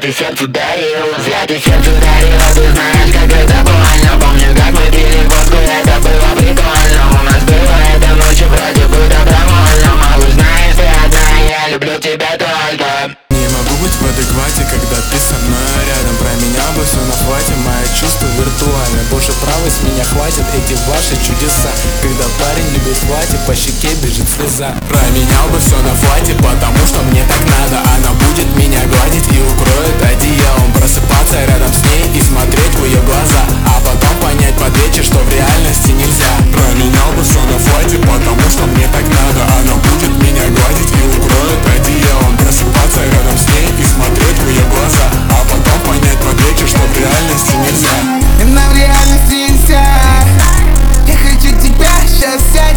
ты сердцу дарил, зря ты сердцу дарила. Ты знаешь, как это больно. Помню, как мы пили водку, это было прикольно. У нас было это ночью вроде бы добровольно. Малыш, знаешь, ты одна, я люблю тебя только. Не могу быть в адеквате, когда ты со мной рядом. Про меня бы все на хвате, мои чувства виртуальны. Больше права с меня хватит, эти ваши чудеса. Когда парень любит в платье, по щеке бежит слеза. Променял бы все на хвате, потому что мне так надо. Она будет меня гладить и укроет одеялом. Просыпаться рядом с ней и смотреть в ее глаза, а потом понять под вечер, что в реальности нельзя. Променял бы все на хвате, потому что мне так надо. Она будет меня гладить и укроет одеялом. Просыпаться рядом с ней и смотреть в ее глаза, а потом понять под вечер, что в реальности нельзя. Но в реальности нельзя. Я хочу тебя сейчас взять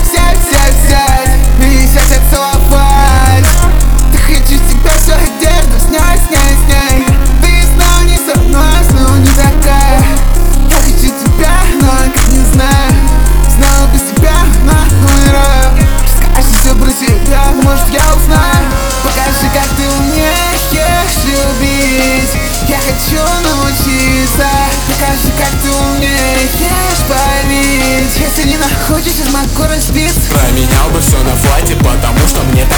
и сейчас целовать. Я хочу тебя всю одежду снять. Ты снова не со мной, снова не такая. Я хочу тебя, но как не знаю. Снова без тебя, но умираю. Скажи все про себя, может я узнаю. Покажи, как ты умеешь любить. Я хочу научиться. Покажи, как ты умеешь полить. Если не находишься, смогу разбиться. Променял бы все на флайте, потому что мне